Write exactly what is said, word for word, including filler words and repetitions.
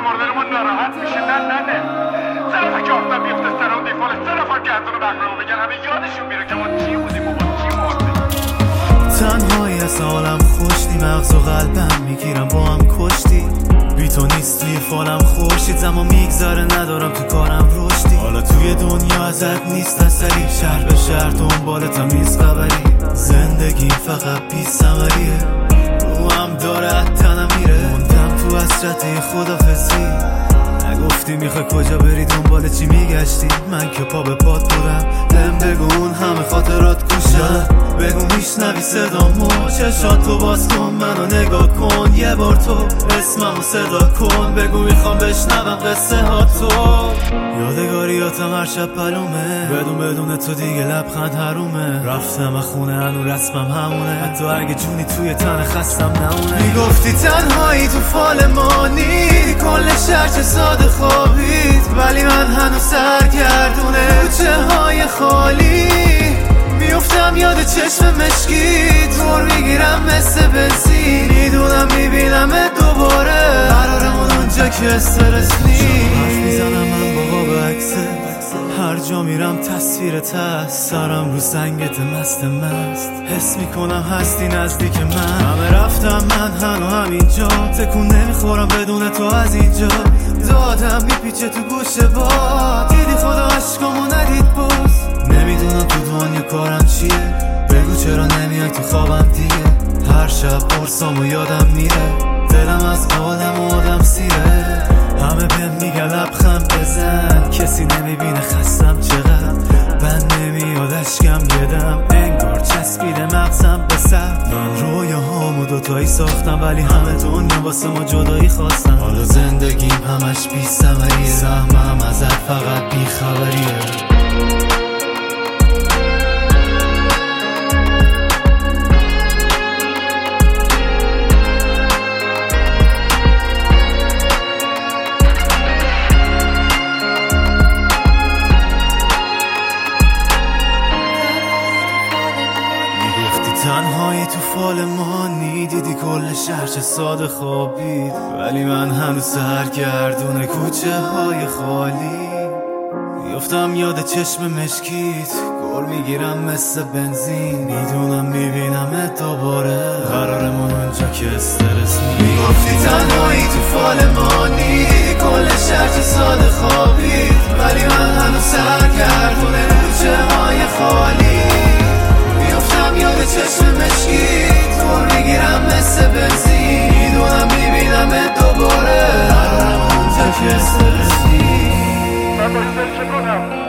مردنمون ناراحت میشه. نه نه نه سه نفر که آفتاب بیفته سر اون دیفاله، سه نفر گردون و بقیه رو بگن همه یادشون میره که ما چی بودیم و با چی مردیم. تنهایی از عالم خوشتی، مغز و قلبم میگیرم با هم کشتی. بی تو نیست توی فالم خورشید، زمان میگذره ندارم تو کارم رشدی. حالا توی دنیا ازت نیست اثری، شهر به شهر دنبالتم نیست خبری. زندگی فقط بی ثمریه، روحم داره تنم میره. موندم تو حسرت خدافظی، نگفتی میخوای کجا بری دنبال چی میگشتی. من که پا به پات بودم، بهم بگو اون همه خاطرات کجا. بگو میشنوی صدامو، چشاتو باز کن منو نگاه کن. یه بار تو اسممو صدا کن، بگو میخوام بشنوم قصه ها تو. یادگاریاتم هر شب پلومه، بدون بدون تو دیگه لبخند حرومه. رفتم از خونه هنو رسمم همونه، حتی اگه جونی توی تن خستم نمونه. میگفتی تنهایی تو فال مانی، کل شهر چه ساده خوابید. ولی من هنو سرگردونه کوچه های خالی. میفتم یاد چشم مشکی، دور میگیرم مثل بنزین. میدونم میبینم دوباره، قرارمون اونجا که استرس نیست. حرف میزنم من با قاب عکسه، هر جا میرم تصویرت هست. سرم رو سنگت مست مست، حس میکنم هستی نزدیک من. همه رفتم من هنو همینجا، تکون نمیخورم بدون تو از اینجا. دادم میپیچه تو گوش با، دیدی خدا عشقامو ندید باز. نمیدونم تو دنیا کارم چیه، بگو چرا نمیای تو خوابم دیگه. هر شب قرصامو یادم میره، دلم از عالم و آدم سیره. همه بهم میگن لبخند بزن، کسی نمیبینه خستم چقدر. من نمیاد اشکم یدم، انگار چسبیده مغزم به سر. من رویاهامو دوتایی ساختم، ولی همه دنیا واسه ما جدایی خواستم. حالا زندگیم همش بی ثمریه، سهمم ازت فقط بی خبریه. تنهایی تو فال مانی، دیدی کل شهر چه ساده خوابید. ولی من هنوز سرگردون کوچه های خالی. میفتم یاد چشم مشکیت، گل میگیرم مثل بنزین. میدونم میبینم دوباره، قرارمون اونجا که استرس نیست. میگفتی تنهایی تو فال مانی، کل شهر چه ساده خوابید. ولی من هنوز سرگردون کوچه های خالی. میفتم یاد چشم مشکیت، دور میگیرم مثل بنزین. میدونم میبینم دوباره، قرارم اونجا که استرس نیست. من باید چه کنم؟